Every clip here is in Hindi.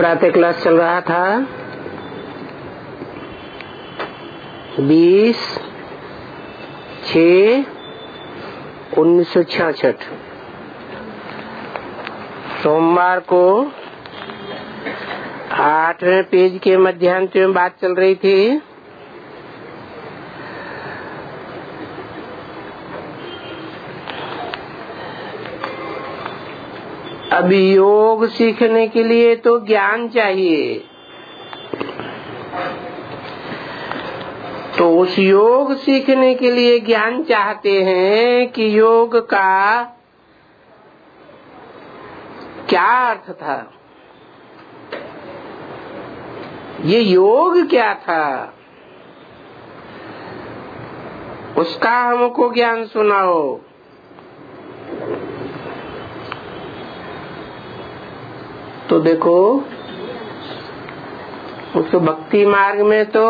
प्रातः क्लास चल रहा था 20/6/1966 सोमवार को 8वें पेज के मध्यांत में बात चल रही थी। अब योग सीखने के लिए तो ज्ञान चाहिए, तो उस योग सीखने के लिए ज्ञान चाहते हैं कि योग का क्या अर्थ था, ये योग क्या था, उसका हमको ज्ञान सुनाओ। तो देखो, उस भक्ति मार्ग में तो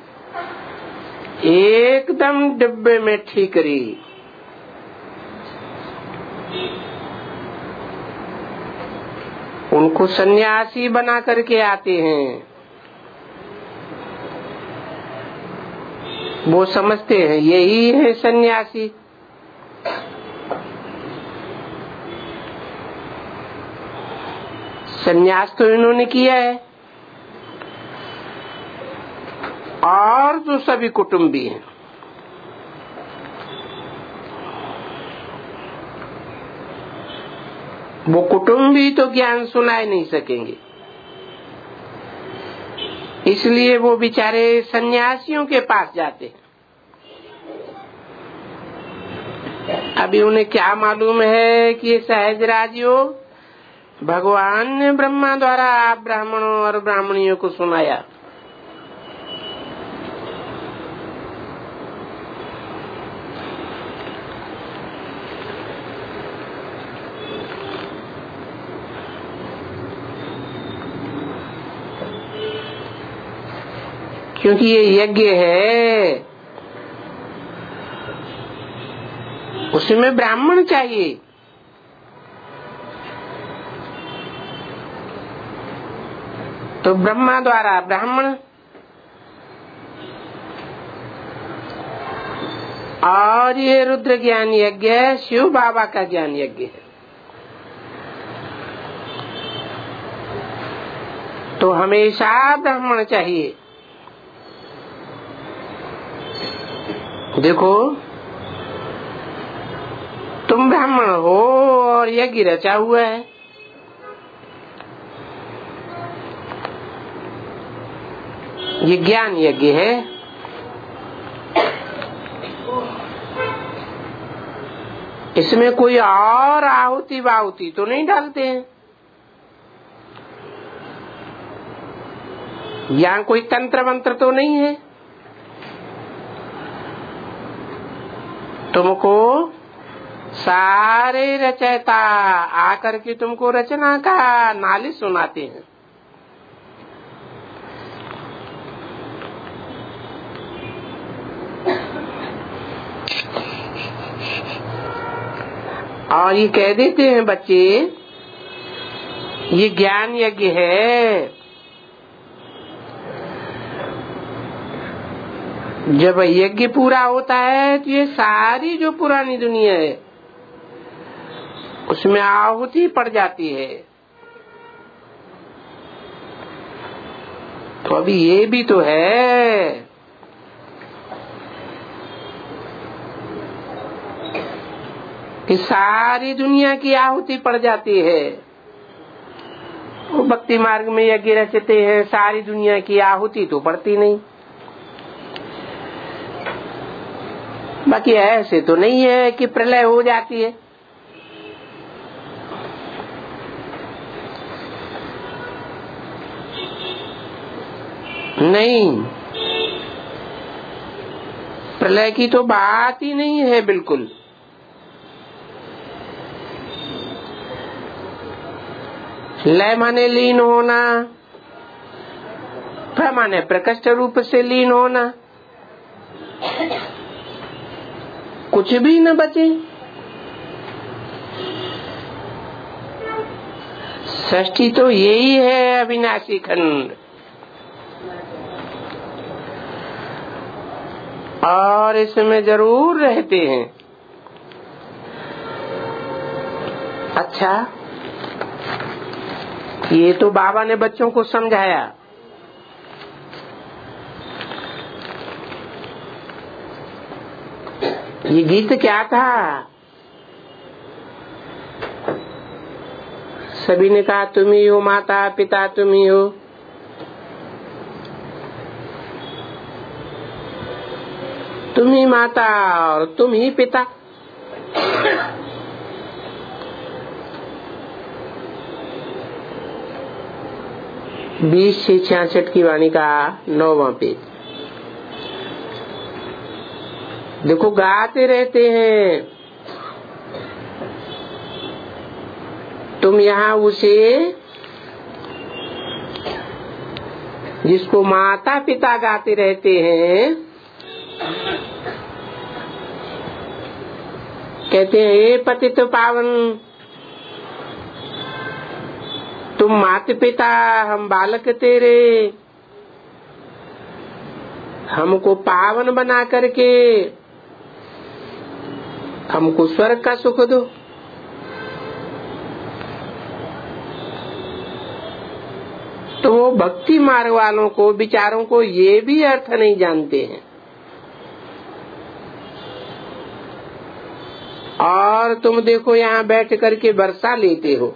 एकदम डिब्बे में ठीकरी, उनको सन्यासी बना करके आते हैं। वो समझते हैं यही है सन्यासी। सन्यास तो इन्होंने किया है, और जो सभी कुटुंबी हैं वो कुटुंबी तो ज्ञान सुनाए नहीं सकेंगे, इसलिए वो बेचारे सन्यासियों के पास जाते हैं। अभी उन्हें क्या मालूम है कि ये सहज राजयोग भगवान ने ब्रह्मा द्वारा आप ब्राह्मणों और ब्राह्मणियों को सुनाया। क्योंकि ये यज्ञ है, उसमें ब्राह्मण चाहिए। तो ब्रह्मा द्वारा ब्राह्मण और ये रुद्र ज्ञान यज्ञ शिव बाबा का ज्ञान यज्ञ है। तो हमेशा ब्राह्मण चाहिए। देखो, तुम ब्राह्मण हो और यज्ञ रचा हुआ है, ये ज्ञान यज्ञ है। इसमें कोई और आहुति बाहुति तो नहीं डालते हैं, यहाँ कोई तंत्र मंत्र तो नहीं है। तुमको सारे रचयिता आकर के तुमको रचना का नालिश सुनाते हैं। और ये कह देते हैं बच्चे, ये ज्ञान यज्ञ है। जब यज्ञ पूरा होता है तो ये सारी जो पुरानी दुनिया है उसमें आहुति पड़ जाती है। तो अभी ये भी तो है कि सारी दुनिया की आहुति पड़ जाती है। वो भक्ति मार्ग में यज्ञ रचते हैं, सारी दुनिया की आहुति तो पड़ती नहीं। बाकी ऐसे तो नहीं है कि प्रलय हो जाती है। नहीं, प्रलय की तो बात ही नहीं है बिल्कुल। लय माने लीन होना, प्र माने प्रकृष्ट रूप से लीन होना, कुछ भी न बचे। सृष्टि तो यही है अविनाशी खंड, और इसमें जरूर रहते हैं। अच्छा, ये तो बाबा ने बच्चों को समझाया। ये गीत क्या था? सभी ने कहा तुम ही हो माता पिता, तुम ही हो। तुम ही माता और तुम ही पिता। बीस से 66 की वाणी का 9वां पेज। देखो गाते रहते हैं, तुम यहाँ उसे जिसको माता पिता गाते रहते हैं, कहते हैं हे पतित पावन, तुम माता पिता, हम बालक तेरे, हमको पावन बना करके हमको स्वर्ग का सुख दो। तो वो भक्ति मार्ग वालों को, विचारों को ये भी अर्थ नहीं जानते हैं, और तुम देखो यहाँ बैठ करके वर्षा लेते हो।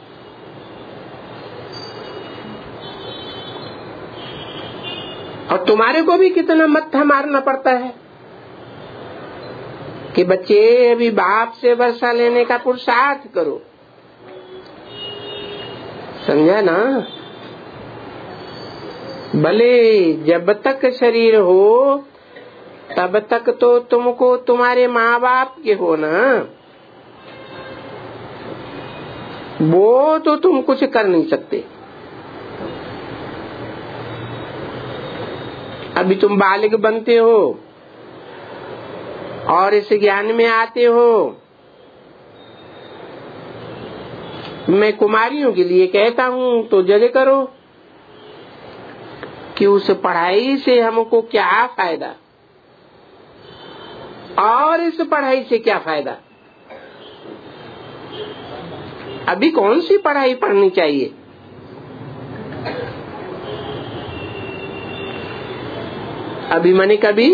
और तुम्हारे को भी कितना मत्था मारना पड़ता है कि बच्चे अभी बाप से वर्षा लेने का पुरुषार्थ करो। समझा ना? भले जब तक शरीर हो तब तक तो तुमको तुम्हारे माँ बाप के हो ना, वो तो तुम कुछ कर नहीं सकते। अभी तुम बालिग बनते हो और इस ज्ञान में आते हो। मैं कुमारियों के लिए कहता हूँ तो जज करो कि उस पढ़ाई से हमको क्या फायदा, और इस पढ़ाई से क्या फायदा। अभी कौन सी पढ़ाई पढ़नी चाहिए? अभी मैंने कभी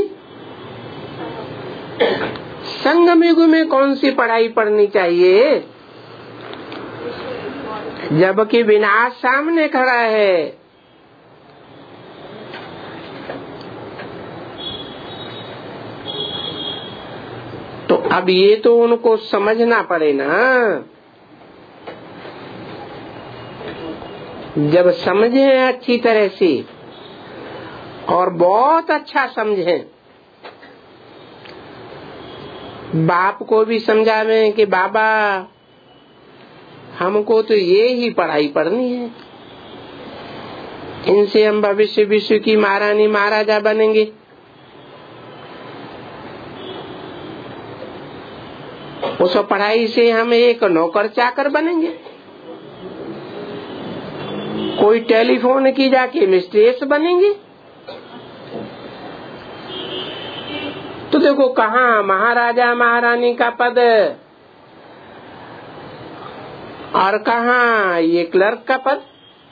संगम युग में कौन सी पढ़ाई पढ़नी चाहिए, जबकि विनाश सामने खड़ा है। तो अब ये तो उनको समझना पड़े ना। जब समझे अच्छी तरह से और बहुत अच्छा समझे, बाप को भी समझावे कि बाबा हमको तो ये ही पढ़ाई पढ़नी है, इनसे हम भविष्य विश्व की महारानी महाराजा बनेंगे। उस पढ़ाई से हम एक नौकर चाकर बनेंगे, कोई टेलीफोन की जाके मिस्ट्रेस बनेंगे। तो देखो कहाँ महाराजा महारानी का पद और कहाँ ये क्लर्क का पद।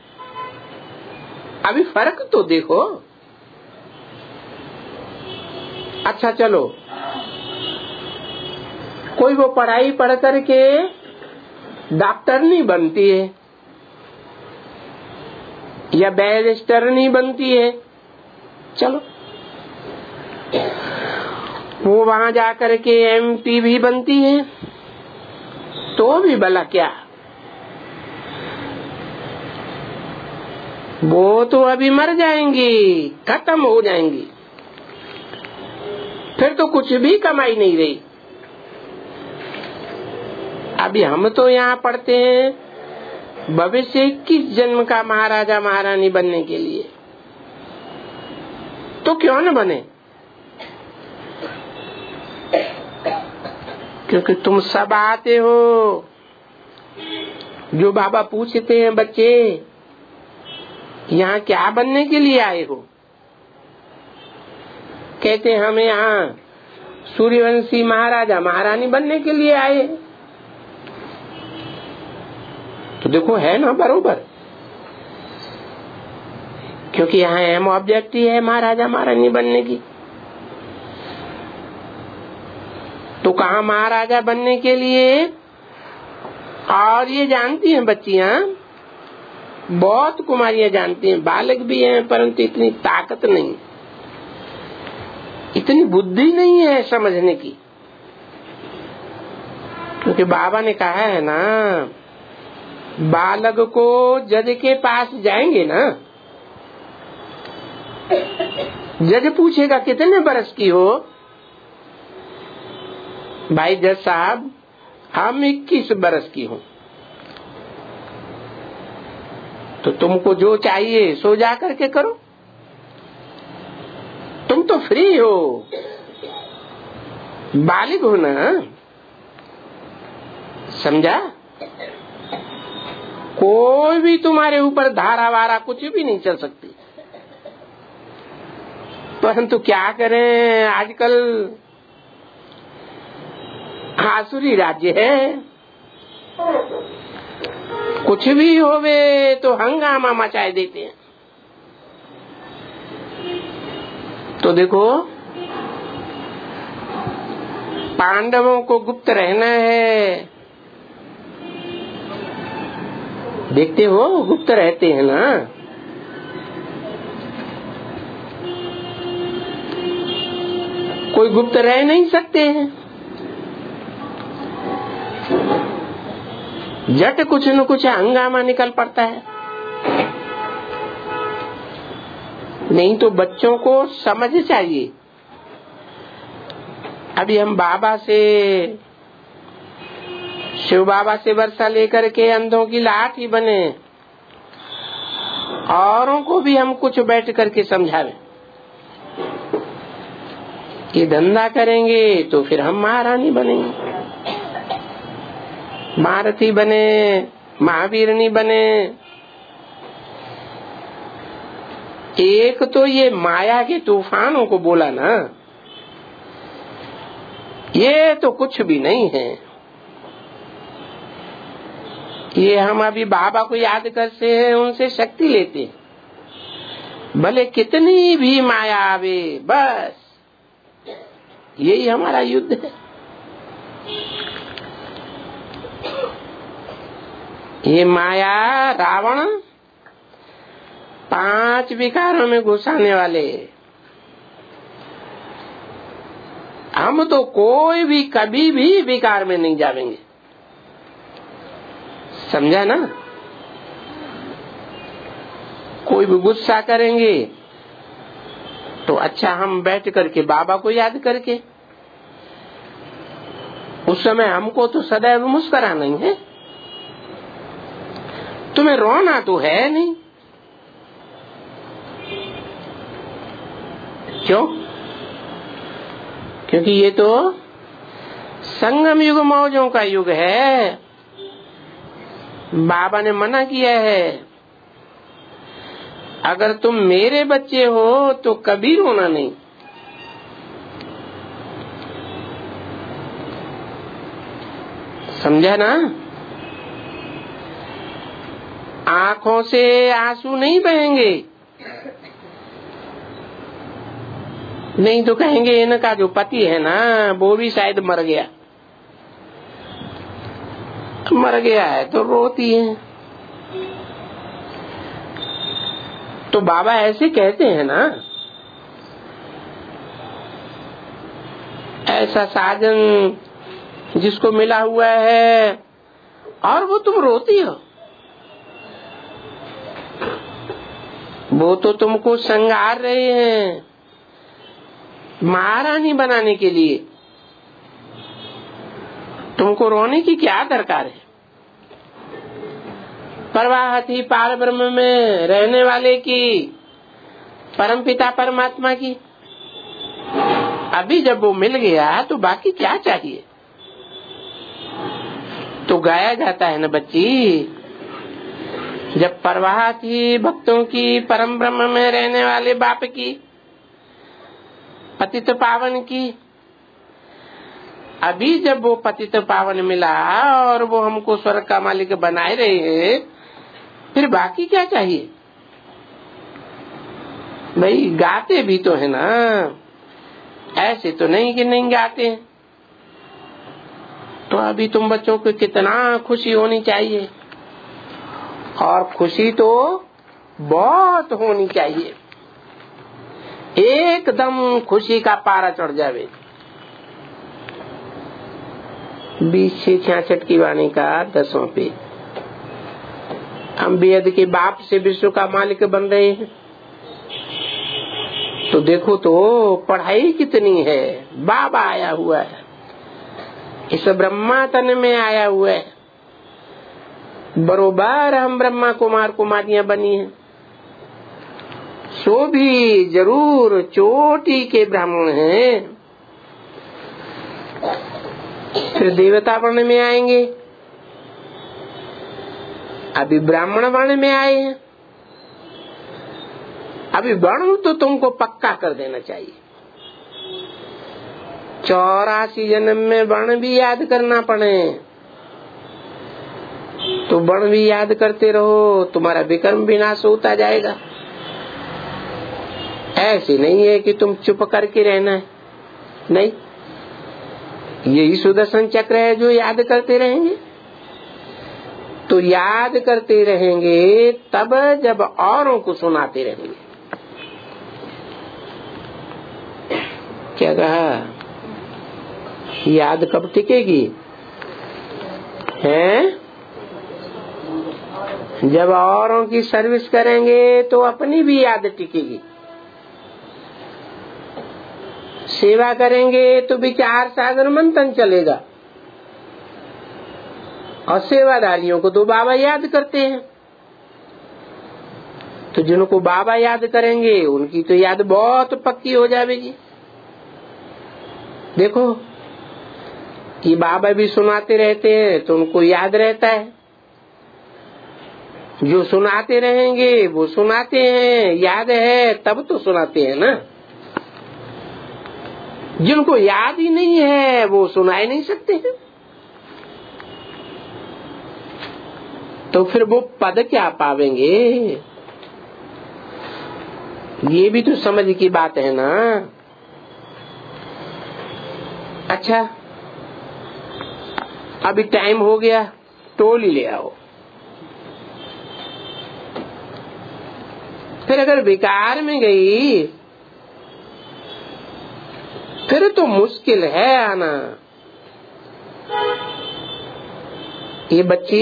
अभी फर्क तो देखो। अच्छा चलो, कोई वो पढ़ाई पढ़ करके डॉक्टर नहीं बनती है या बैरिस्टर नहीं बनती है, चलो वो वहां जाकर के MP भी बनती है, तो भी भला क्या, वो तो अभी मर जाएंगी, खत्म हो जाएंगी, फिर तो कुछ भी कमाई नहीं रही। अभी हम तो यहाँ पढ़ते हैं भविष्य 21 जन्म का महाराजा महारानी बनने के लिए, तो क्यों न बने? क्योंकि तुम सब आते हो जो बाबा पूछते हैं बच्चे यहाँ क्या बनने के लिए आए हो, कहते हैं हम यहाँ सूर्यवंशी महाराजा महारानी बनने के लिए आए। तो देखो है ना बरोबर, क्योंकि यहाँ एम ऑब्जेक्ट ही है महाराजा महारानी बनने की। तो कहा महाराजा बनने के लिए, और ये जानती हैं बच्चियां, बहुत कुमारियां जानती हैं, बालक भी हैं, परंतु इतनी ताकत नहीं, इतनी बुद्धि नहीं है समझने की। क्योंकि बाबा ने कहा है ना, बालक को जज के पास जाएंगे ना, जज पूछेगा कितने बरस की हो, भाई जज साहब हम 21 बरस की हूँ। तो तुमको जो चाहिए सो जा करके करो, तुम तो फ्री हो, बालिग हो ना, समझा। कोई भी तुम्हारे ऊपर धारा वारा कुछ भी नहीं चल सकती। परंतु क्या करें, आजकल आसुरी राज्य है, कुछ भी होवे तो हंगामा मचाए देते हैं। तो देखो पांडवों को गुप्त रहना है, देखते हो गुप्त रहते हैं ना। कोई गुप्त रह नहीं सकते हैं, जट कुछ न कुछ हंगामा निकल पड़ता है। नहीं तो बच्चों को समझ चाहिए। अभी हम बाबा से, शिव बाबा से वर्षा लेकर के अंधों की लाठी बने, औरों को भी हम कुछ बैठ करके समझावे। ये धंधा करेंगे तो फिर हम महारानी बनेंगे, महारथी बने, महावीरनी बने। एक तो ये माया के तूफानों को बोला ना, ये तो कुछ भी नहीं है। ये हम अभी बाबा को याद करते हैं, उनसे शक्ति लेते हैं, भले कितनी भी माया आवे, बस यही हमारा युद्ध है। ये माया रावण 5 विकारों में घुसाने वाले, हम तो कोई भी कभी भी विकार में नहीं जाएंगे, समझा ना। कोई भी गुस्सा करेंगे तो अच्छा हम बैठ करके बाबा को याद करके, उस समय हमको तो सदैव मुस्कुराना ही है, तुम्हें रोना तो है नहीं। क्यों? क्योंकि ये तो संगम युग मौजों का युग है। बाबा ने मना किया है, अगर तुम मेरे बच्चे हो तो कभी रोना नहीं। समझा ना। आंखों से आंसू नहीं बहेंगे, नहीं तो कहेंगे इनका जो पति है ना वो भी शायद मर गया, मर गया है तो रोती है। तो बाबा ऐसे कहते हैं ना, ऐसा साजन जिसको मिला हुआ है और वो तुम रोती हो, वो तो तुमको श्रृंगार रहे हैं महारानी बनाने के लिए, तुमको रोने की क्या दरकार है। परवाहती पार ब्रह्म में रहने वाले की, परमपिता परमात्मा की, अभी जब वो मिल गया तो बाकी क्या चाहिए। तो गाया जाता है ना बच्ची, जब परवाह थी भक्तों की, परम ब्रह्म में रहने वाले बाप की, पतित पावन की, अभी जब वो पतित पावन मिला और वो हमको स्वर्ग का मालिक बनाए रहे हैं, फिर बाकी क्या चाहिए? भाई गाते भी तो है ना, ऐसे तो नहीं कि नहीं गाते। तो अभी तुम बच्चों को कितना खुशी होनी चाहिए, और खुशी तो बहुत होनी चाहिए, एकदम खुशी का पारा चढ़ जावे। 2066 की वाणी का 10वां पेज। हम बेद के बाप से विश्व का मालिक बन रहे हैं, तो देखो तो पढ़ाई कितनी है। बाबा आया हुआ है, इस ब्रह्मा तन में आया हुआ है, बरोबर हम ब्रह्मा कुमार कुमारियां बनी हैं, सो भी जरूर चोटी के ब्राह्मण हैं। फिर देवता वर्ण में आएंगे, अभी ब्राह्मण वर्ण में आए हैं। अभी वर्ण तो तुमको पक्का कर देना चाहिए, 84 जन्म में वर्ण भी याद करना पड़े तो वर्ण भी याद करते रहो, तुम्हारा विक्रम विनाश होता जाएगा। ऐसे नहीं है कि तुम चुप करके रहना है, नहीं, यही सुदर्शन चक्र है जो याद करते रहेंगे। तो याद करते रहेंगे तब जब औरों को सुनाते रहेंगे। क्या कहा? याद कब टिकेगी? हैं? जब औरों की सर्विस करेंगे तो अपनी भी याद टिकेगी। सेवा करेंगे तो विचार सागर मंथन चलेगा, और सेवादारियों को तो बाबा याद करते हैं। तो जिनको बाबा याद करेंगे उनकी तो याद बहुत पक्की हो जाएगी। देखो कि बाबा भी सुनाते रहते हैं तो उनको याद रहता है, जो सुनाते रहेंगे वो सुनाते हैं, याद है तब तो सुनाते हैं ना। जिनको याद ही नहीं है वो सुनाए नहीं सकते हैं, तो फिर वो पद क्या पावेंगे? ये भी तो समझ की बात है ना। अच्छा, अभी टाइम हो गया, टोली ले आओ। फिर अगर बेकार में गई फिर तो मुश्किल है आना। ये बच्ची,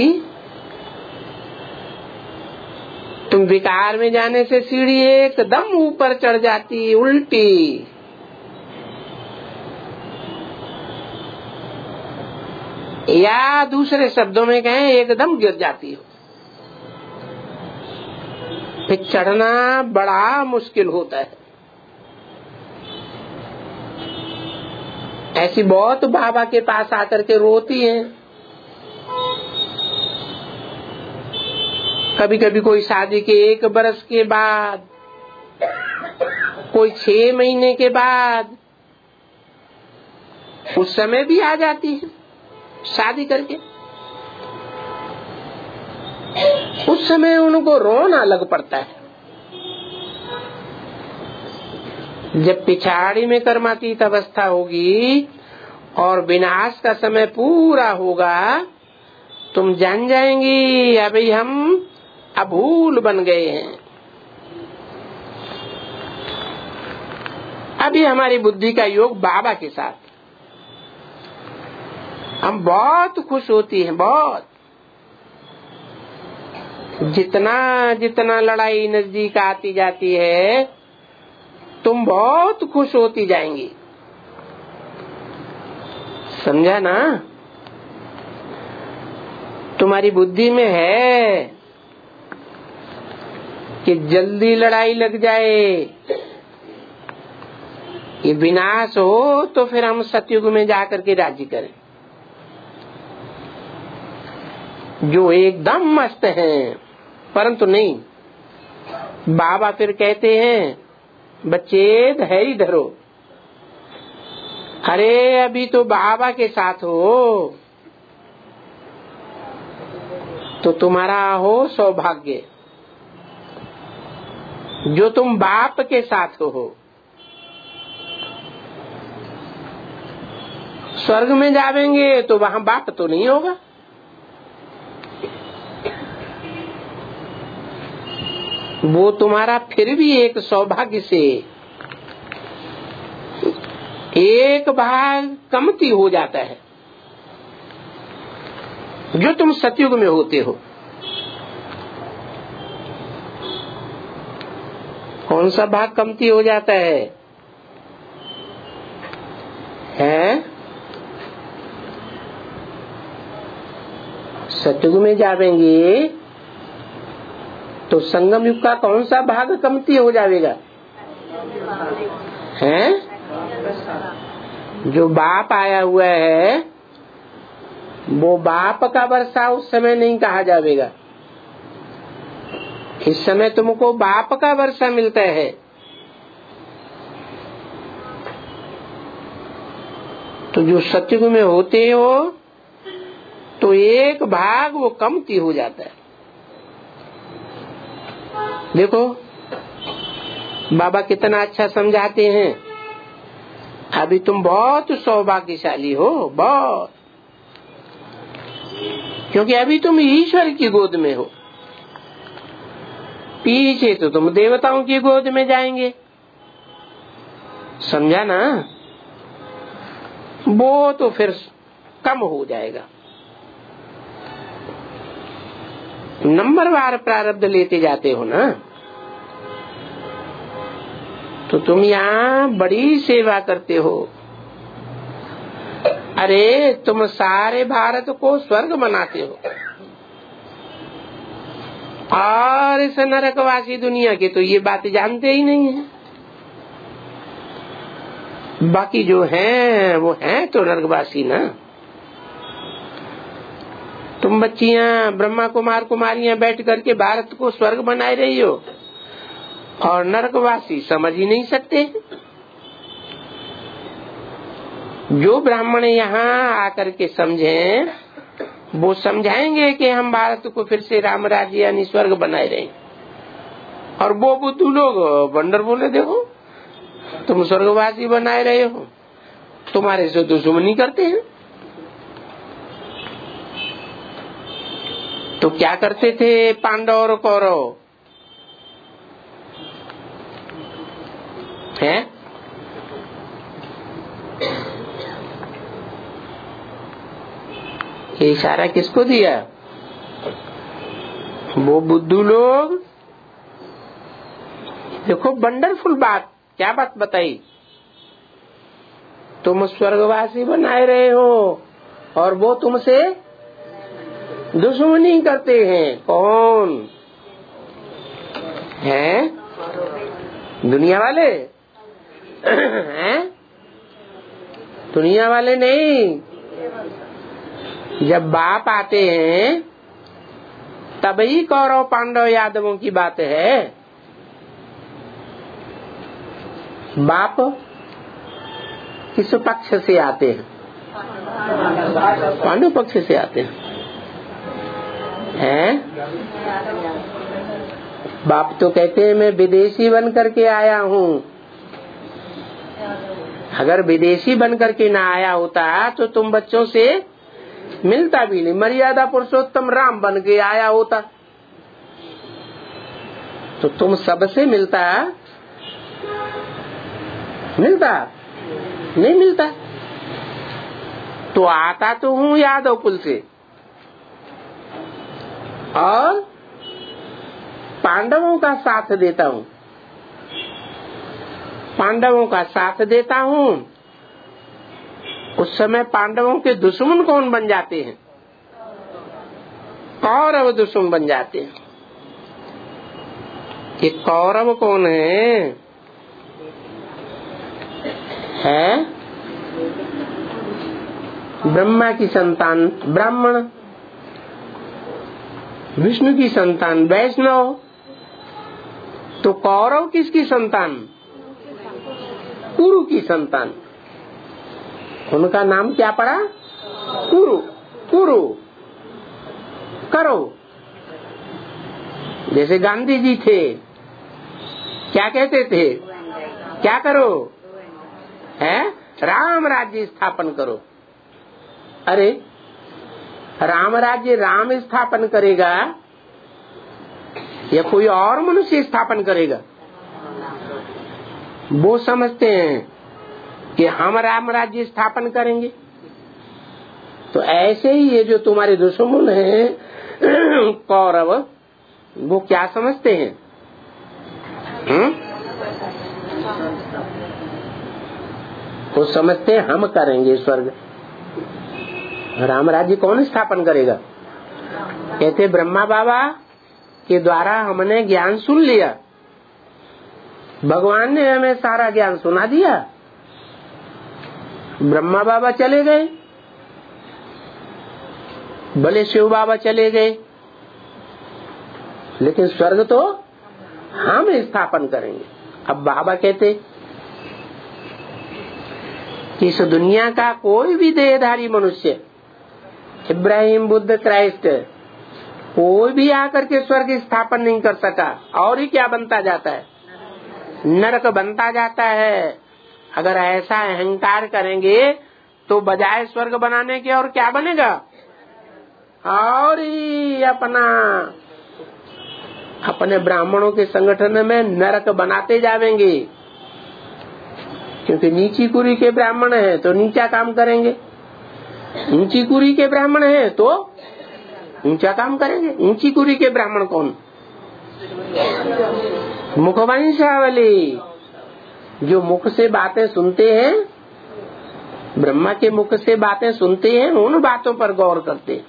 तुम विकार में जाने से सीढ़ी एकदम ऊपर चढ़ जाती, उल्टी। या दूसरे शब्दों में कहें एकदम गिर जाती हो। फिर चढ़ना बड़ा मुश्किल होता है। ऐसी बहुत बाबा के पास आकर के रोती हैं। कभी कभी कोई शादी के 1 बरस के बाद, कोई 6 महीने के बाद, उस समय भी आ जाती है शादी करके। उस समय उनको रोना लग पड़ता है। जब पिछाड़ी में कर्मातीत अवस्था होगी और विनाश का समय पूरा होगा, तुम जान जाएंगी अभी हम अभूल बन गए हैं। अभी हमारी बुद्धि का योग बाबा के साथ, हम बहुत खुश होती हैं, बहुत। जितना जितना लड़ाई नजदीक आती जाती है तुम बहुत खुश होती जाएंगी। समझा ना? तुम्हारी बुद्धि में है कि जल्दी लड़ाई लग जाए, ये विनाश हो तो फिर हम सतयुग में जाकर के राज्य करें। जो एकदम मस्त हैं परंतु नहीं, बाबा फिर कहते हैं बच्चे धैर्य धरो, अरे अभी तो बाबा के साथ हो तो तुम्हारा हो सौभाग्य जो तुम बाप के साथ हो। स्वर्ग में जावेंगे तो वहां बाप तो नहीं होगा, वो तुम्हारा फिर भी एक सौभाग्य से एक भाग कमती हो जाता है जो तुम सतयुग में होते हो। कौन सा भाग कमती हो जाता है? सतयुग में जावेंगे तो संगम युग का कौन सा भाग कमती हो जाएगा? जो बाप आया हुआ है वो बाप का वर्षा उस समय नहीं कहा जाएगा। इस समय तुमको बाप का वर्षा मिलता है, तो जो सतयुग में होते हो तो एक भाग वो कमती हो जाता है। देखो बाबा कितना अच्छा समझाते हैं। अभी तुम बहुत सौभाग्यशाली हो, बहुत, क्योंकि अभी तुम ईश्वर की गोद में हो। पीछे तो तुम देवताओं की गोद में जाएंगे, समझा ना? वो तो फिर कम हो जाएगा। नंबरवार प्रारब्ध लेते जाते हो ना, तो तुम यहाँ बड़ी सेवा करते हो। अरे तुम सारे भारत को स्वर्ग बनाते हो, और इस नरकवासी दुनिया के तो ये बात जानते ही नहीं है। बाकी जो हैं वो हैं तो नरकवासी ना। तुम बच्चियां ब्रह्मा कुमार कुमारियां बैठ करके भारत को स्वर्ग बनाए रही हो, और नरकवासी समझ ही नहीं सकते। जो ब्राह्मण यहाँ आकर के समझें वो समझाएंगे कि हम भारत को फिर से राम राज्य यानी स्वर्ग बनाए रहे, और वो बुद्धू लोग बंडर बोले देखो तुम स्वर्गवासी बनाए रहे हो, तुम्हारे से दुश्मनी करते हैं। तो क्या करते थे पांडव और कौरव? है ये इशारा किसको दिया? वो बुद्धू लोग। देखो वंडरफुल बात, क्या बात बताई? तुम स्वर्गवासी बनाए रहे हो और वो तुमसे दुश्मनी करते हैं। कौन है? दुनिया वाले हैं? दुनिया वाले नहीं। जब बाप आते हैं तभी कौरव पांडव यादवों की बात है। बाप किस पक्ष से आते हैं? पांडव पक्ष से आते हैं। बाप तो कहते हैं मैं विदेशी बन करके आया हूँ। अगर विदेशी बन करके ना आया होता तो तुम बच्चों से मिलता भी नहीं। मर्यादा पुरुषोत्तम राम बन के आया होता तो तुम सबसे मिलता नहीं मिलता। तो आता तो हूँ यादव कुल से, और पांडवों का साथ देता हूँ। पांडवों का साथ देता हूँ। उस समय पांडवों के दुश्मन कौन बन जाते हैं? कौरव दुश्मन बन जाते हैं। ये कौरव कौन है? ब्रह्मा की संतान ब्राह्मण। विष्णु की संतान वैष्णव। तो कौरव किसकी संतान? कुरु की संतान। उनका नाम क्या पड़ा? कुरु। कुरु करो। जैसे गांधी जी थे, क्या कहते थे? क्या करो? है राम राज्य स्थापन करो। अरे राम राज्य राम स्थापन करेगा या कोई और मनुष्य स्थापन करेगा? वो समझते हैं कि हम राम राज्य स्थापन करेंगे। तो ऐसे ही ये जो तुम्हारे दुश्मन हैं कौरव, वो क्या समझते हैं? वो समझते हैं हम करेंगे स्वर्ग। राम राज्य कौन स्थापन करेगा? कहते ब्रह्मा बाबा के द्वारा हमने ज्ञान सुन लिया, भगवान ने हमें सारा ज्ञान सुना दिया, ब्रह्मा बाबा चले गए, भले शिव बाबा चले गए, लेकिन स्वर्ग तो हम स्थापन करेंगे। अब बाबा कहते कि इस दुनिया का कोई भी देहधारी मनुष्य, इब्राहिम, बुद्ध, क्राइस्ट, कोई भी आकर के स्वर्ग स्थापन नहीं कर सका। और ही क्या बनता जाता है? नरक बनता जाता है। अगर ऐसा अहंकार करेंगे तो बजाय स्वर्ग बनाने के और क्या बनेगा? और ही अपने ब्राह्मणों के संगठन में नरक बनाते जाएंगे। क्योंकि नीची कुरी के ब्राह्मण हैं तो नीचा काम करेंगे, ऊंची कुरी के ब्राह्मण हैं तो ऊंचा काम करेंगे। ऊंची कुरी के ब्राह्मण कौन? मुखवंशावली, जो मुख से बातें सुनते हैं, ब्रह्मा के मुख से बातें सुनते हैं, उन बातों पर गौर करते हैं,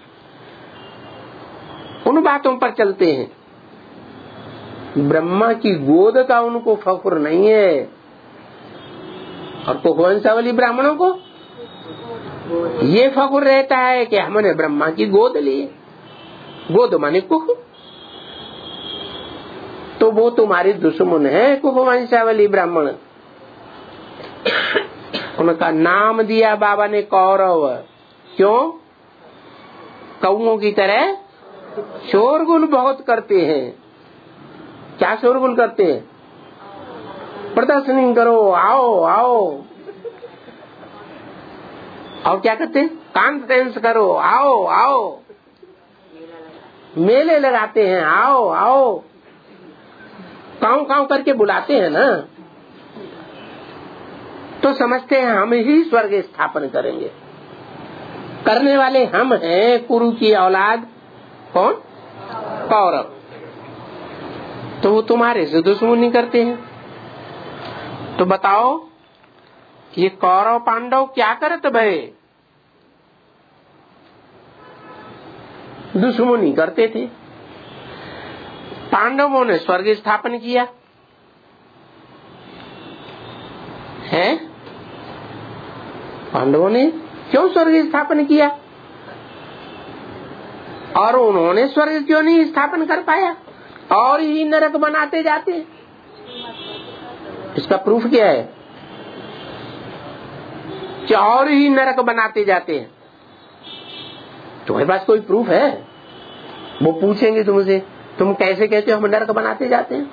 उन बातों पर चलते हैं। ब्रह्मा की गोद का उनको फख्र नहीं है। और मुखवंशावली ब्राह्मणों को ये फख्र रहता है कि हमने ब्रह्मा की गोद ली। गोद माने कुख। तो वो तुम्हारी दुश्मन है कुखवंशावली ब्राह्मण। उनका नाम दिया बाबा ने कौरव। क्यों? कौओं की तरह शोरगुल बहुत करते हैं। क्या शोरगुल करते हैं? प्रदर्शनी करो, आओ आओ। और क्या करते हैं? कॉन्फ्रेंस करो, आओ आओ। मेले लगाते हैं, आओ आओ। काऊ काऊ करके बुलाते हैं ना। तो समझते हैं हम ही स्वर्ग स्थापन करेंगे। करने वाले हम हैं, कुरु की औलाद। कौन? कौरव। तो वो तुम्हारे से दुश्मनी करते हैं। तो बताओ ये कौरव पांडव क्या करते भय? दुश्मनी करते थे। पांडवों ने स्वर्ग स्थापन किया है। पांडवों ने क्यों स्वर्ग स्थापन किया? और उन्होंने स्वर्ग क्यों नहीं स्थापन कर पाया? और ही नरक बनाते जाते हैं। इसका प्रूफ क्या है? और ही नरक बनाते जाते हैं। तुम्हारे पास कोई प्रूफ है? वो पूछेंगे तुमसे, तुम कैसे कहते हो हम नरक बनाते जाते हैं?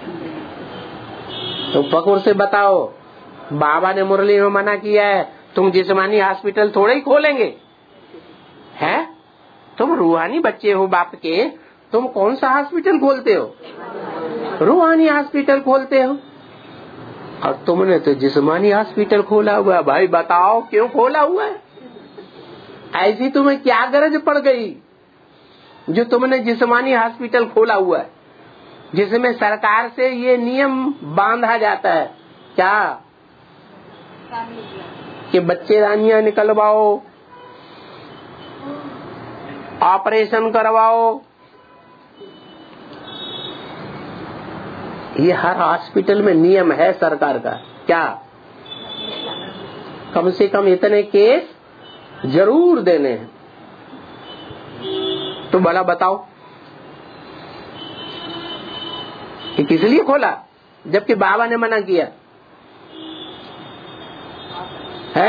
तो फकुर से बताओ, बाबा ने मुरली में मना किया है, तुम जिस्मानी हॉस्पिटल थोड़े ही खोलेंगे हैं? तुम रूहानी बच्चे हो बाप के, तुम कौन सा हॉस्पिटल खोलते हो? रूहानी हॉस्पिटल खोलते हो। और तुमने तो जिस्मानी हॉस्पिटल खोला हुआ है। भाई बताओ क्यों खोला हुआ है? ऐसी तुम्हें क्या गरज पड़ गई जो तुमने जिस्मानी हॉस्पिटल खोला हुआ है, जिसमें सरकार से ये नियम बांधा जाता है क्या कि बच्चे रानियां निकलवाओ, ऑपरेशन करवाओ। ये हर हॉस्पिटल में नियम है सरकार का। क्या कम से कम इतने केस जरूर देने हैं। तो भला बताओ कि किस लिए खोला जबकि बाबा ने मना किया है?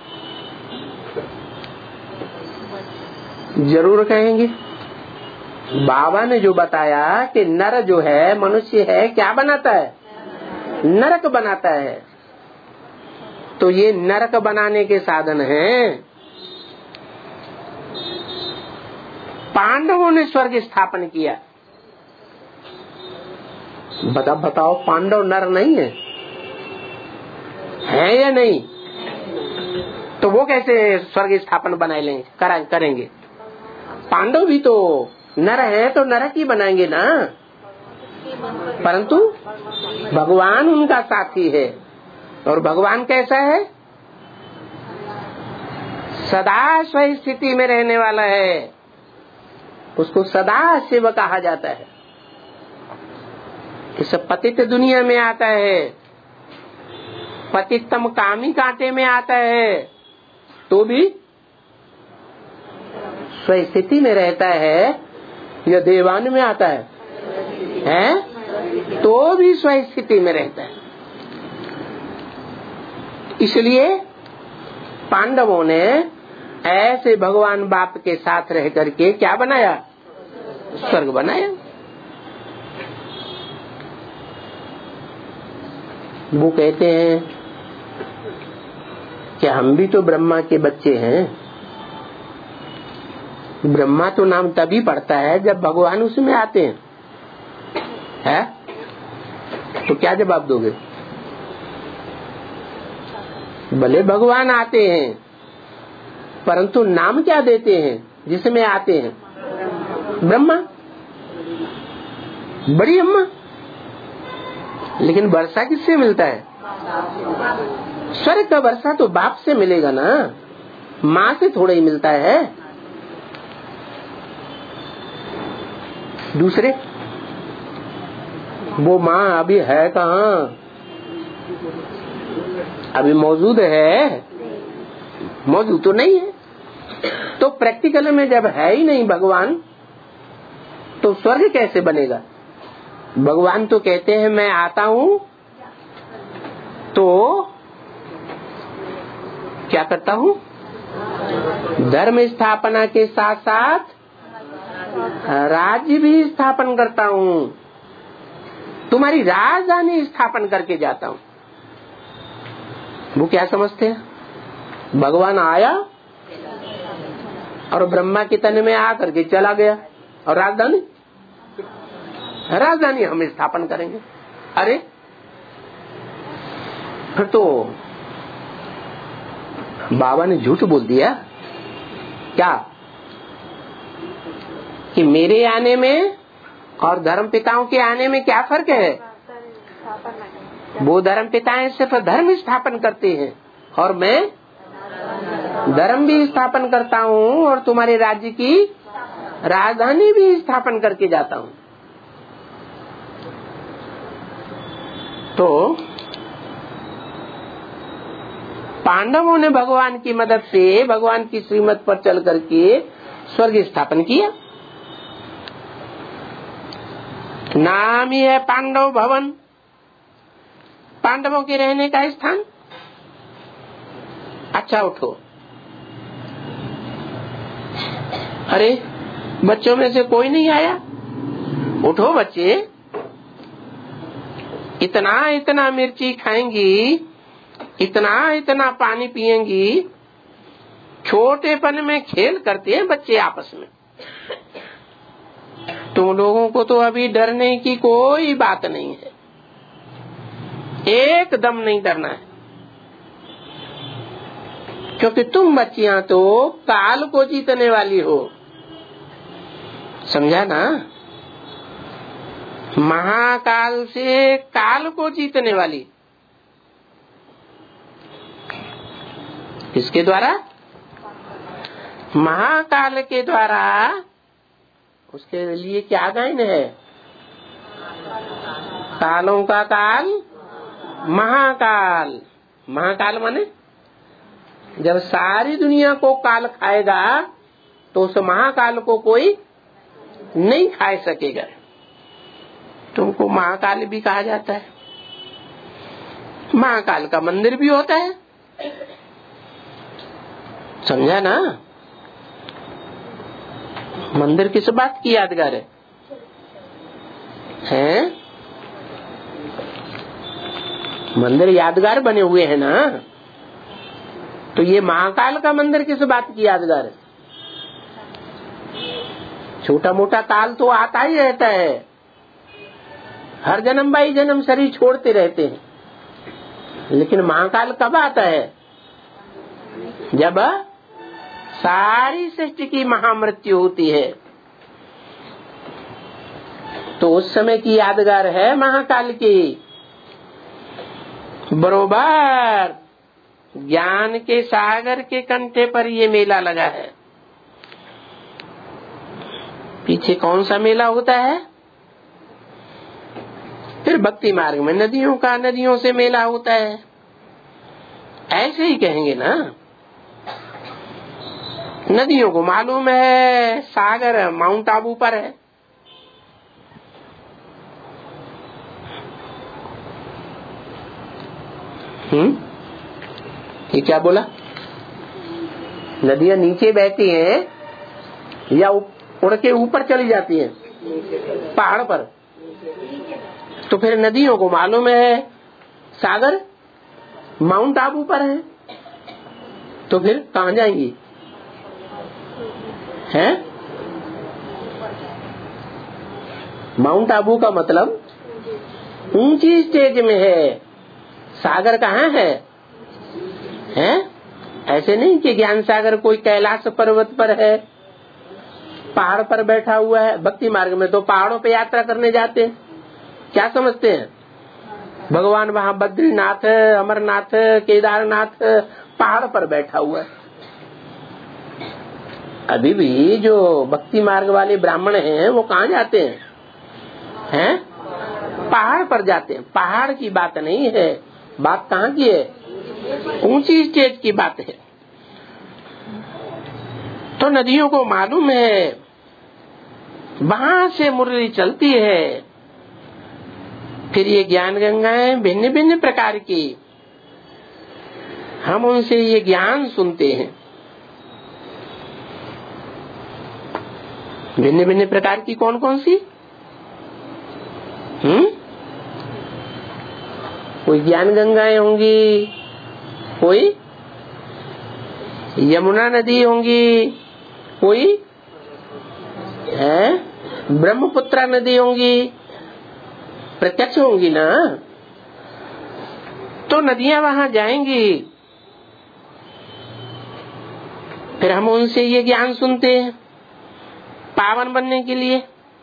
जरूर कहेंगे। बाबा ने जो बताया कि नर जो है, मनुष्य है, क्या बनाता है? नरक बनाता है। तो ये नरक बनाने के साधन हैं। पांडवों ने स्वर्ग स्थापन किया। बताओ पांडव नर नहीं है या नहीं? तो वो कैसे स्वर्ग स्थापन बनाए लेंगे, करेंगे? पांडव भी तो नर है तो नरक ही बनाएंगे ना, परंतु भगवान उनका साथी है। और भगवान कैसा है? सदा स्व स्थिति में रहने वाला है, उसको सदा शिव कहा जाता है। इस पतित दुनिया में आता है, पतितम कामी कांटे में आता है, तो भी स्वस्थिति में रहता है। या देवान में आता है तो भी स्वस्थिति में रहता है। इसलिए पांडवों ने ऐसे भगवान बाप के साथ रह करके क्या बनाया? स्वर्ग बनाया। वो कहते हैं कि हम भी तो ब्रह्मा के बच्चे हैं। ब्रह्मा तो नाम तभी पड़ता है जब भगवान उसमें आते हैं, तो क्या जवाब दोगे? भले भगवान आते हैं परंतु नाम क्या देते हैं जिसमें आते हैं? ब्रह्मा, बड़ी अम्मा। लेकिन वर्षा किससे मिलता है? स्वर्ग का वर्षा तो बाप से मिलेगा ना, माँ से थोड़ा ही मिलता है। दूसरे वो माँ अभी है कहाँ? अभी मौजूद है? मौजूद तो नहीं है। तो प्रैक्टिकल में जब है ही नहीं भगवान, तो स्वर्ग कैसे बनेगा? भगवान तो कहते हैं मैं आता हूँ तो क्या करता हूँ? धर्म स्थापना के साथ साथ राज्य भी स्थापन करता हूँ, तुम्हारी राजधानी स्थापन करके जाता हूँ। वो क्या समझते हैं? भगवान आया और ब्रह्मा के तन में आकर के चला गया और राजधानी हम स्थापन करेंगे। अरे फिर तो बाबा ने झूठ बोल दिया क्या? कि मेरे आने में और धर्म पिताओं के आने में क्या फर्क है? वो धर्म पिताएं सिर्फ धर्म स्थापन करते हैं और मैं धर्म भी स्थापन करता हूँ और तुम्हारे राज्य की राजधानी भी स्थापन करके जाता हूँ। तो पांडवों ने भगवान की मदद से भगवान की श्रीमत पर चल करके स्वर्ग स्थापन किया। नाम ही है पांडव भवन, पांडवों के रहने का स्थान। अच्छा उठो, अरे बच्चों में से कोई नहीं आया? उठो बच्चे, इतना इतना मिर्ची खाएंगी, इतना इतना पानी पिएंगी। छोटेपन में खेल करते हैं बच्चे आपस में। तुम लोगों को तो अभी डरने की कोई बात नहीं है, एकदम नहीं डरना है, क्योंकि तुम बच्चियां तो काल को जीतने वाली हो। समझा ना? महाकाल से काल को जीतने वाली। किसके द्वारा? महाकाल के द्वारा। उसके लिए क्या गायन है? कालों का काल महाकाल। महाकाल माने जब सारी दुनिया को काल खाएगा तो उस महाकाल को कोई नहीं खा सकेगा। तुमको महाकाल भी कहा जाता है। महाकाल का मंदिर भी होता है, समझा ना? मंदिर किस बात की यादगार है? हैं? मंदिर यादगार बने हुए हैं ना, तो ये महाकाल का मंदिर किस बात की यादगार है? छोटा मोटा काल तो आता ही रहता है, हर जन्म बाई जन्म शरीर छोड़ते रहते हैं, लेकिन महाकाल कब आता है? जब सारी सृष्टि की महामृत्यु होती है, तो उस समय की यादगार है महाकाल की। बरोबर ज्ञान के सागर के कंठे पर ये मेला लगा है। पीछे कौन सा मेला होता है? फिर भक्ति मार्ग में नदियों का, नदियों से मेला होता है। ऐसे ही कहेंगे ना, नदियों को मालूम है सागर माउंट आबू पर है, ये क्या बोला? नदियां नीचे बहती हैं या उड़ के ऊपर चली जाती हैं? पहाड़ पर। तो फिर नदियों को मालूम है सागर माउंट आबू पर है, तो फिर कहाँ जाएंगी? हैं? माउंट आबू का मतलब ऊंची स्टेज में है, सागर कहाँ है? हैं? ऐसे नहीं कि ज्ञान सागर कोई कैलाश पर्वत पर है, पहाड़ पर बैठा हुआ है। भक्ति मार्ग में तो पहाड़ों पे यात्रा करने जाते हैं। क्या समझते हैं भगवान वहाँ बद्रीनाथ, अमरनाथ, केदारनाथ पहाड़ पर बैठा हुआ है? अभी भी जो भक्ति मार्ग वाले ब्राह्मण हैं वो कहाँ जाते हैं? हैं? पहाड़ पर जाते हैं। पहाड़ की बात नहीं है, बात कहाँ की है? ऊंची स्टेज की बात है। तो नदियों को मालूम है वहां से मुरली चलती है। फिर ये ज्ञान गंगाएं भिन्न भिन्न प्रकार की, हम उनसे ये ज्ञान सुनते हैं। भिन्न भिन्न प्रकार की कौन कौन सी? कोई ज्ञान गंगाएं होंगी, कोई यमुना नदी होंगी, कोई है ब्रह्मपुत्र नदी होंगी, प्रत्यक्ष होंगी ना। तो नदियां वहां जाएंगी, फिर हम उनसे ये ज्ञान सुनते हैं पावन बनने के लिए।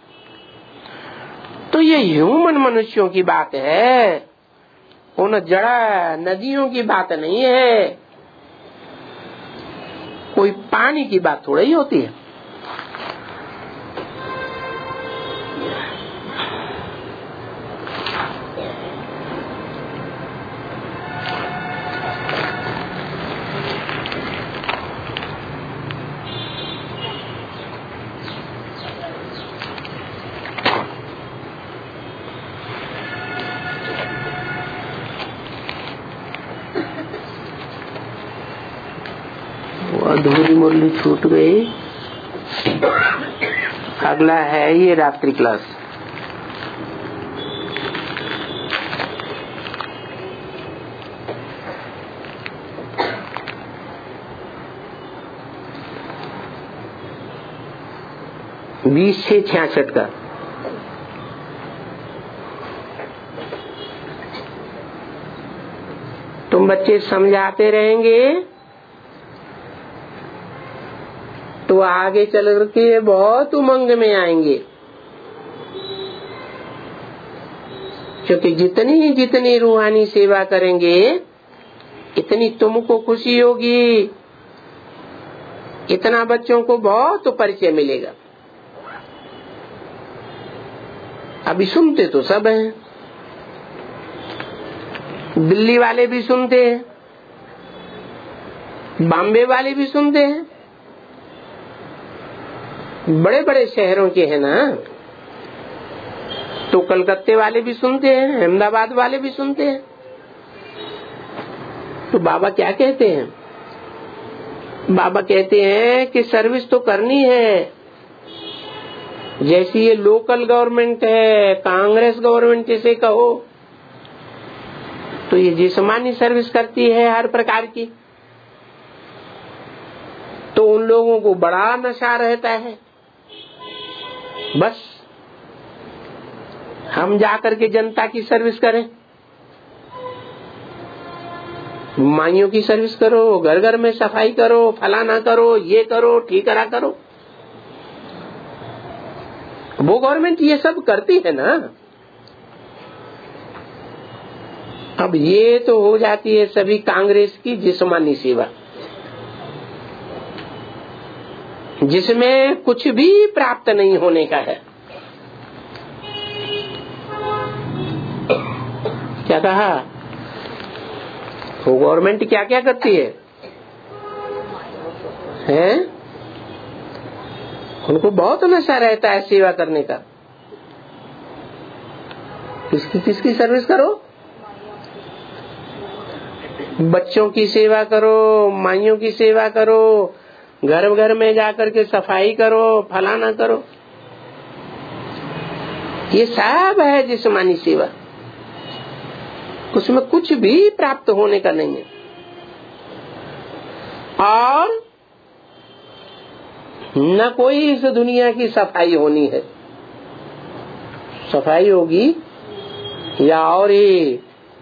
तो ये ह्यूमन मनुष्यों की बात है, उन जड़ा नदियों की बात नहीं है। कोई पानी की बात थोड़ी ही होती है। अधूरी मुरली छूट गई। अगला है ये रात्रि क्लास। बीस से 66 का। तुम बच्चे समझाते रहेंगे तो आगे चल के बहुत उमंग में आएंगे, क्योंकि जितनी जितनी रूहानी सेवा करेंगे इतनी तुमको खुशी होगी, इतना बच्चों को बहुत परिचय मिलेगा। अभी सुनते तो सब हैं, दिल्ली वाले भी सुनते हैं, बॉम्बे वाले भी सुनते हैं, बड़े बड़े शहरों के हैं ना। तो कलकत्ते वाले भी सुनते हैं, अहमदाबाद वाले भी सुनते हैं। तो बाबा क्या कहते हैं? बाबा कहते हैं कि सर्विस तो करनी है। जैसी ये लोकल गवर्नमेंट है, कांग्रेस गवर्नमेंट जिसे कहो, तो ये जिस्मानी सर्विस करती है हर प्रकार की। तो उन लोगों को बड़ा नशा रहता है, बस हम जाकर के जनता की सर्विस करें, माइयों की सर्विस करो, घर घर में सफाई करो, फलाना करो, ये करो, ठीकरा करो। वो गवर्नमेंट ये सब करती है ना। अब ये तो हो जाती है सभी कांग्रेस की जिस्मानी सेवा, जिसमें कुछ भी प्राप्त नहीं होने का है। क्या कहा? वो गवर्नमेंट क्या क्या करती है? हैं? उनको बहुत नशा रहता है सेवा करने का। किसकी सर्विस करो? बच्चों की सेवा करो, माइयों की सेवा करो, घर घर में जाकर के सफाई करो, फलाना करो। ये सब है जिस्मानी सेवा, उसमें कुछ भी प्राप्त होने का नहीं है। और न कोई इस दुनिया की सफाई होनी है। सफाई होगी या और ही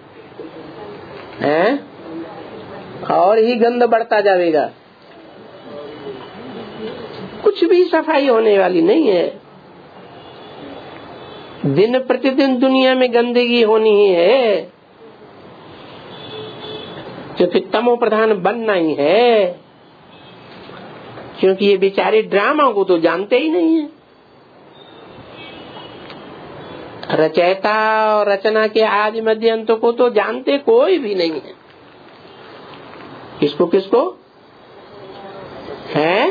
है, और ही गंद बढ़ता जाएगा। कुछ भी सफाई होने वाली नहीं है। दिन प्रतिदिन दुनिया में गंदगी होनी ही है, क्योंकि तमो प्रधान बनना ही है। क्योंकि ये बेचारे ड्रामा को तो जानते ही नहीं है। रचयिता और रचना के आदि मध्य अंत को तो जानते कोई भी नहीं है। किसको है?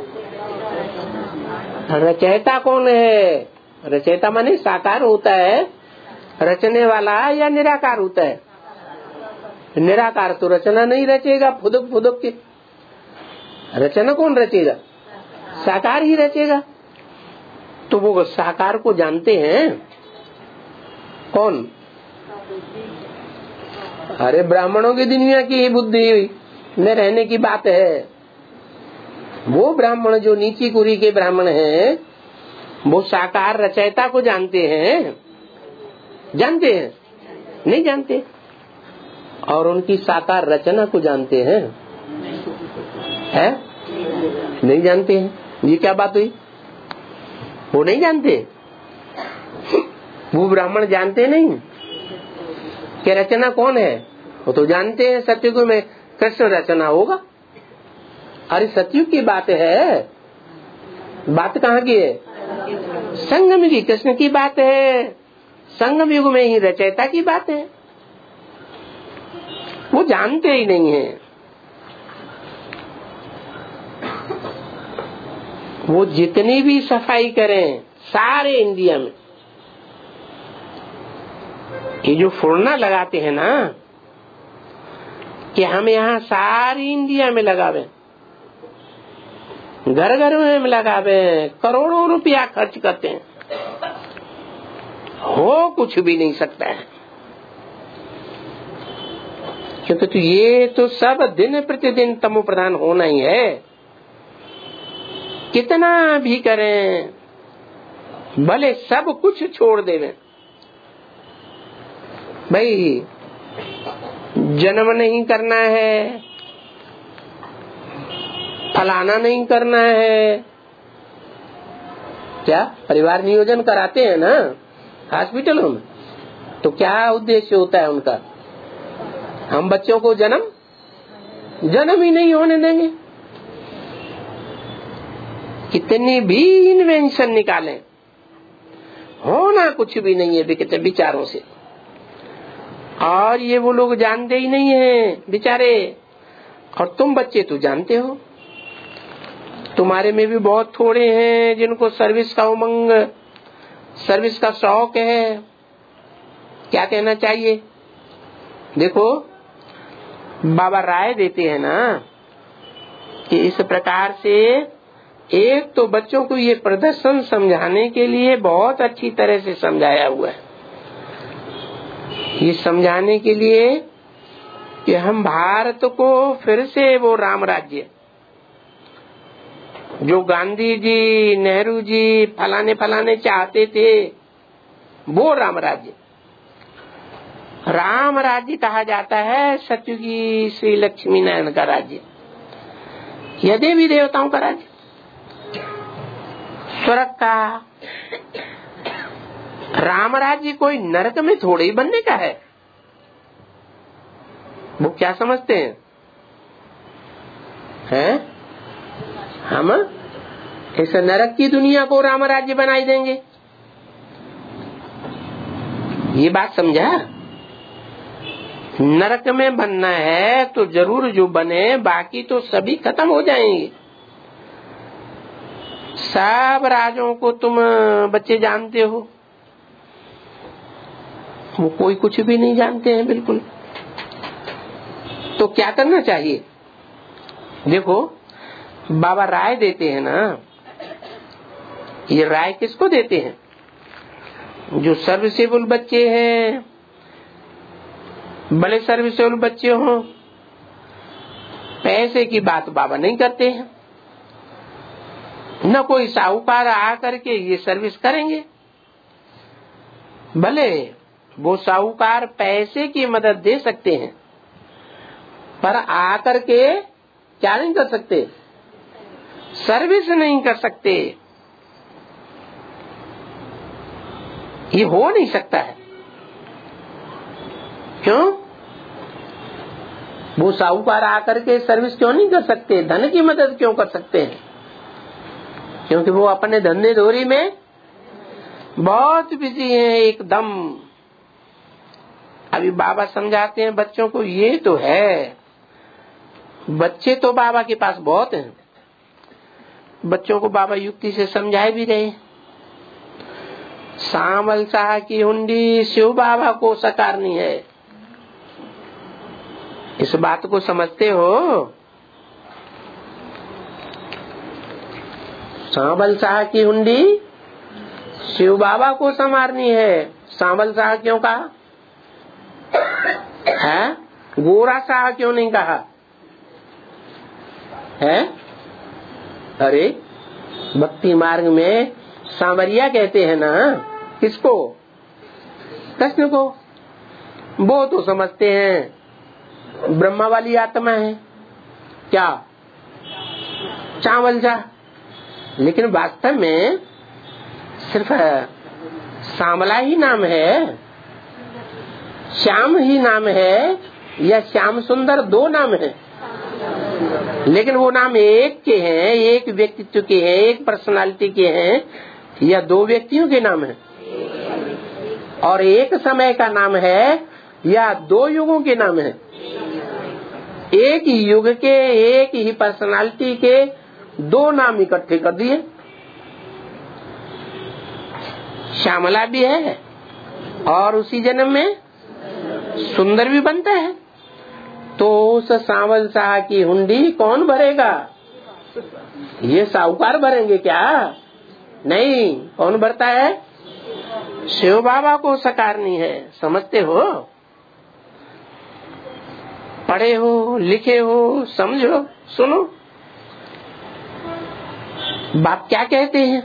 रचयिता कौन है? रचयिता माने साकार होता है, रचने वाला या निराकार होता है? निराकार तो रचना नहीं रचेगा, फुदुक फुदुक के। रचना कौन रचेगा? साकार ही रचेगा। तो वो साकार को जानते हैं कौन? अरे ब्राह्मणों की दुनिया की ही बुद्धि में रहने की बात है। वो ब्राह्मण जो नीची कुरी के ब्राह्मण हैं, वो साकार रचयिता को जानते हैं? जानते हैं? नहीं जानते। और उनकी साकार रचना को जानते हैं? है? नहीं जानते हैं। ये क्या बात हुई? वो नहीं जानते। वो ब्राह्मण जानते नहीं कि रचना कौन है। वो तो जानते हैं सतयुग में कृष्ण रचना होगा। अरे सतयुग की बात है, बात कहाँ की है? संगम की, कृष्ण की बात है। संगम युग में ही रचयिता की बात है। वो जानते ही नहीं है। वो जितनी भी सफाई करें सारे इंडिया में, ये जो फुरना लगाते हैं ना कि हम यहाँ सारी इंडिया में लगावे, घर घर में लगावे, करोड़ों रुपया खर्च करते हैं, हो कुछ भी नहीं सकता है। क्योंकि तो ये तो सब दिन प्रतिदिन तमो प्रधान होना ही है। कितना भी करें, भले सब कुछ छोड़ देवें, भाई जन्म नहीं करना है, फलाना नहीं करना है। क्या परिवार नियोजन कराते हैं ना हॉस्पिटलों में, तो क्या उद्देश्य होता है उनका? हम बच्चों को जन्म ही नहीं होने देंगे। कितनी भी इन्वेंशन निकालें, होना कुछ भी नहीं है विचारों से। और ये वो लोग जानते ही नहीं है बेचारे। और तुम बच्चे तो जानते हो, तुम्हारे में भी बहुत थोड़े हैं जिनको सर्विस का उमंग सर्विस का शौक है, क्या कहना चाहिए? देखो बाबा राय देते हैं ना कि इस प्रकार से एक तो बच्चों को ये प्रदर्शन समझाने के लिए बहुत अच्छी तरह से समझाया हुआ है। ये समझाने के लिए कि हम भारत को फिर से वो राम राज्य जो गांधी जी, नेहरू जी फलाने फलाने चाहते थे, वो राम राज्य, राम राज्य कहा जाता है सतयुगी श्री लक्ष्मी नारायण का राज्य, यह देवी देवताओं का राज्य, स्वर्ग का। राम राज्य कोई नरक में थोड़े ही बनने का है। वो क्या समझते हैं? हम इस नरक की दुनिया को राम राज्य बनाई देंगे, ये बात समझा? नरक में बनना है तो जरूर जो बने, बाकी तो सभी खत्म हो जाएंगे। सब राजों को तुम बच्चे जानते हो, वो कोई कुछ भी नहीं जानते हैं बिल्कुल। तो क्या करना चाहिए? देखो बाबा राय देते हैं ना, ये राय किसको देते हैं? जो सर्विसेबल बच्चे हैं, बड़े सर्विसेबल बच्चे हों। पैसे की बात बाबा नहीं करते हैं, न कोई साहूकार आकर के ये सर्विस करेंगे। भले वो साहूकार पैसे की मदद दे सकते हैं, पर आकर के क्या नहीं कर सकते? सर्विस नहीं कर सकते। ये हो नहीं सकता है। क्यों? वो साहूकार आकर के सर्विस क्यों नहीं कर सकते? धन की मदद क्यों कर सकते हैं? क्योंकि वो अपने धंधे धोरी में बहुत बिजी हैं एकदम। अभी बाबा समझाते हैं बच्चों को, ये तो है, बच्चे तो बाबा के पास बहुत हैं। बच्चों को बाबा युक्ति से समझाए भी रहे। सामल शाह की हुंडी शिव बाबा को सकारनी है, इस बात को समझते हो? सामल शाह की हुंडी शिव बाबा को संवारनी है। सामल शाह क्यों कहा है? गोरा शाह क्यों नहीं कहा है? अरे भक्ति मार्ग में सांवरिया कहते हैं ना, किसको? कृष्ण को। वो तो समझते हैं ब्रह्मा वाली आत्मा है, क्या चावल जा। लेकिन वास्तव में सिर्फ श्यामला ही नाम है, श्याम ही नाम है, या श्याम सुंदर दो नाम है, लेकिन वो नाम एक के हैं, एक व्यक्तित्व के हैं, एक पर्सनालिटी के हैं, या दो व्यक्तियों के नाम है? और एक समय का नाम है या दो युगों के नाम है? एक ही युग के, एक ही पर्सनालिटी के दो नाम इकट्ठे कर दिए। श्यामला भी है और उसी जन्म में सुंदर भी बनता है। तो उस सावल शाह की हुंडी कौन भरेगा? ये साहूकार भरेंगे क्या? नहीं। कौन भरता है? शिव बाबा को सकारनी है। समझते हो? पढ़े हो, लिखे हो, समझो, सुनो बाप क्या कहते हैं।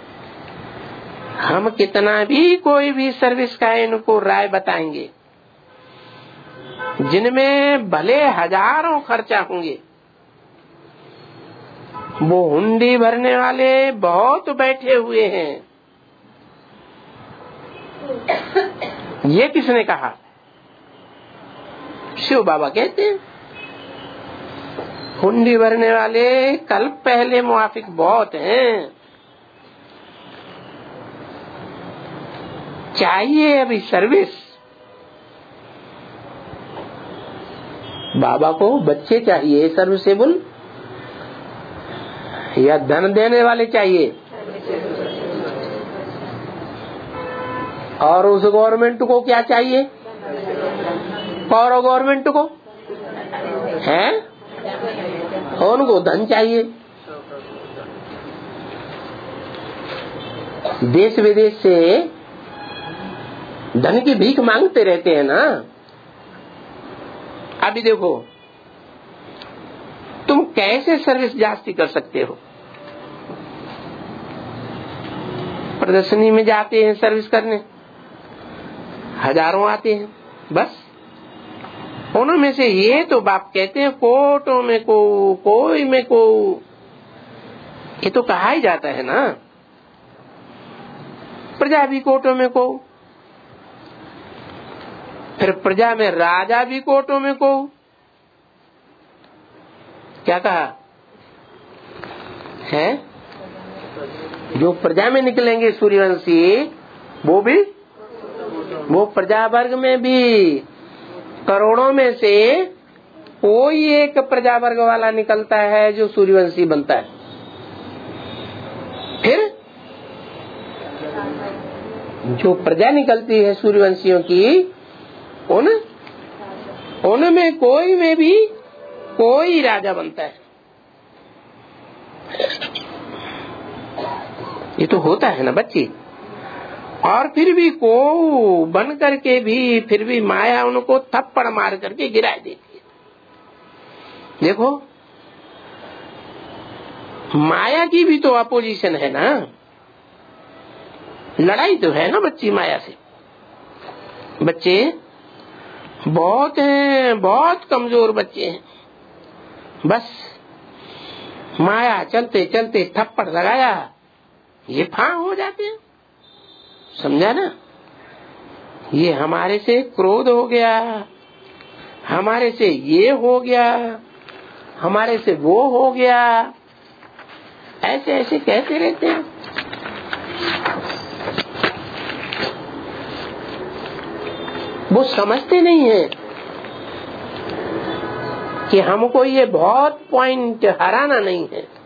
हम कितना भी कोई भी सर्विस का इनको राय बताएंगे, जिनमें भले हजारों खर्चा होंगे, वो हुंडी भरने वाले बहुत बैठे हुए हैं। ये किसने कहा? शिव बाबा कहते हैं हुंडी भरने वाले कल्प पहले मुआफिक बहुत हैं। चाहिए अभी सर्विस। बाबा को बच्चे चाहिए सर्विसेबल, या धन देने वाले चाहिए? और उस गवर्नमेंट को क्या चाहिए? और गवर्नमेंट को है, उनको धन चाहिए। देश विदेश से धन की भीख मांगते रहते हैं ना। अभी देखो, तुम कैसे सर्विस जास्ती कर सकते हो? प्रदर्शनी में जाते हैं सर्विस करने, हजारों आते हैं, बस उनमें से ये तो बाप कहते हैं कोटों में को कोई में को, ये तो कहा ही जाता है ना। प्रजा भी कोटों में को, फिर प्रजा में राजा भी कोटों में को। क्या कहा है? जो प्रजा में निकलेंगे सूर्यवंशी, वो प्रजा वर्ग में भी करोड़ों में से कोई एक प्रजा वर्ग वाला निकलता है जो सूर्यवंशी बनता है। फिर जो प्रजा निकलती है सूर्यवंशियों की, उनमें कोई में भी कोई राजा बनता है। ये तो होता है ना बच्ची। और फिर भी को बन करके भी फिर भी माया उनको थप्पड़ मार करके गिरा देती है। देखो, माया की भी तो अपोजिशन है ना, लड़ाई तो है ना बच्ची माया से। बच्चे बहुत हैं, बहुत कमजोर बच्चे हैं, बस माया चलते चलते थप्पड़ लगाया, ये फां हो जाते हैं। समझा ना? ये हमारे से क्रोध हो गया, हमारे से ये हो गया, हमारे से वो हो गया, ऐसे ऐसे कहते रहते हैं। वो समझते नहीं है कि हमको ये बहुत पॉइंट हराना नहीं है।